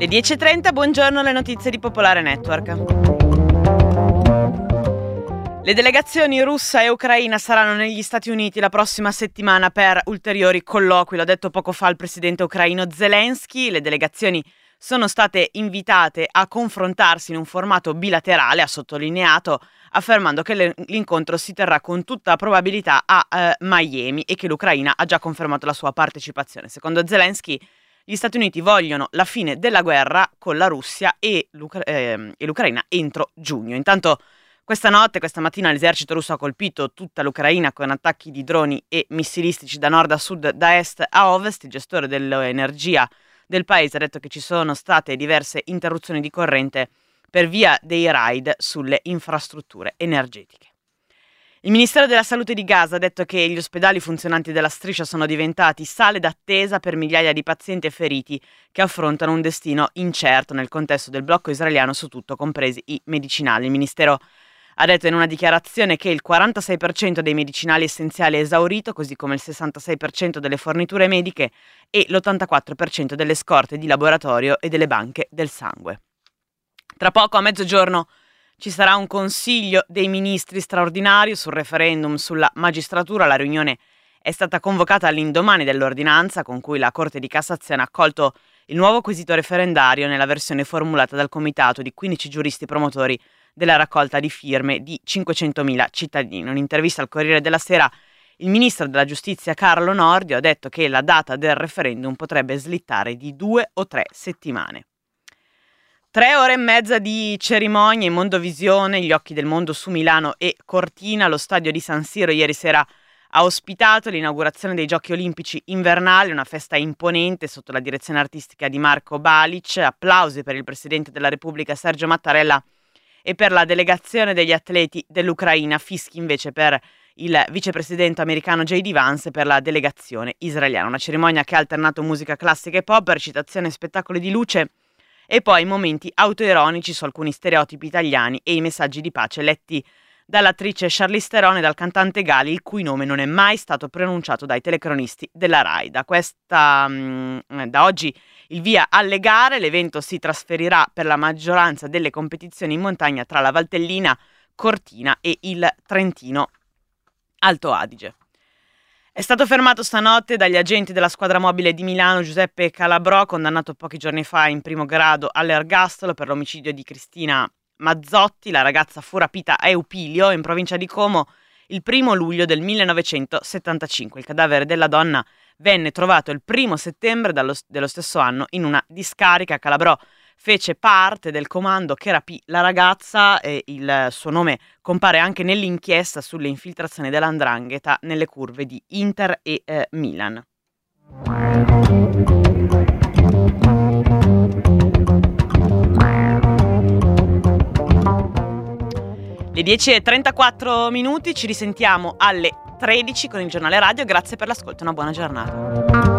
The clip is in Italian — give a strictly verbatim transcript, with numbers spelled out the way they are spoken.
Le dieci e trenta, buongiorno, le notizie di Popolare Network. Le delegazioni russa e ucraina saranno negli Stati Uniti la prossima settimana per ulteriori colloqui, l'ha detto poco fa il presidente ucraino Zelensky. Le delegazioni sono state invitate a confrontarsi in un formato bilaterale, ha sottolineato, affermando che l'incontro si terrà con tutta probabilità a eh, Miami e che l'Ucraina ha già confermato la sua partecipazione. Secondo Zelensky, gli Stati Uniti vogliono la fine della guerra con la Russia e, l'Ucra- eh, e l'Ucraina entro giugno. Intanto questa notte, questa mattina, l'esercito russo ha colpito tutta l'Ucraina con attacchi di droni e missilistici da nord a sud, da est a ovest. Il gestore dell'energia del paese ha detto che ci sono state diverse interruzioni di corrente per via dei raid sulle infrastrutture energetiche. Il Ministero della Salute di Gaza ha detto che gli ospedali funzionanti della striscia sono diventati sale d'attesa per migliaia di pazienti e feriti che affrontano un destino incerto nel contesto del blocco israeliano su tutto, compresi i medicinali. Il Ministero ha detto in una dichiarazione che il quarantasei per cento dei medicinali essenziali è esaurito, così come il sessantasei per cento delle forniture mediche e l'ottantaquattro per cento delle scorte di laboratorio e delle banche del sangue. Tra poco, a mezzogiorno, ci sarà un consiglio dei ministri straordinario sul referendum sulla magistratura. La riunione è stata convocata all'indomani dell'ordinanza con cui la Corte di Cassazione ha accolto il nuovo quesito referendario nella versione formulata dal comitato di quindici giuristi promotori della raccolta di firme di cinquecentomila cittadini. In un'intervista al Corriere della Sera, il ministro della Giustizia Carlo Nordio ha detto che la data del referendum potrebbe slittare di due o tre settimane. Tre ore e mezza di cerimonie in Mondovisione, gli occhi del mondo su Milano e Cortina. Lo stadio di San Siro ieri sera ha ospitato l'inaugurazione dei Giochi Olimpici invernali, una festa imponente sotto la direzione artistica di Marco Balic. Applausi per il Presidente della Repubblica Sergio Mattarella e per la delegazione degli atleti dell'Ucraina, fischi invece per il vicepresidente americano J D Vance e per la delegazione israeliana. Una cerimonia che ha alternato musica classica e pop, recitazione e spettacoli di luce e poi momenti autoironici su alcuni stereotipi italiani e i messaggi di pace letti dall'attrice Charlize Theron e dal cantante Gali, il cui nome non è mai stato pronunciato dai telecronisti della Rai. Da, questa, mh, da oggi il via alle gare, l'evento si trasferirà per la maggioranza delle competizioni in montagna tra la Valtellina, Cortina e il Trentino Alto Adige. È stato fermato stanotte dagli agenti della squadra mobile di Milano Giuseppe Calabrò, condannato pochi giorni fa in primo grado all'ergastolo per l'omicidio di Cristina Mazzotti. La ragazza fu rapita a Eupilio, in provincia di Como, il primo luglio del millenovecentosettantacinque. Il cadavere della donna venne trovato il primo settembre dallo, dello stesso anno in una discarica. Calabrò fece parte del comando che rapì la ragazza e il suo nome compare anche nell'inchiesta sulle infiltrazioni della 'ndrangheta nelle curve di Inter e eh, Milan. Le dieci e trentaquattro minuti, ci risentiamo alle tredici con il giornale radio. Grazie per l'ascolto, una buona giornata.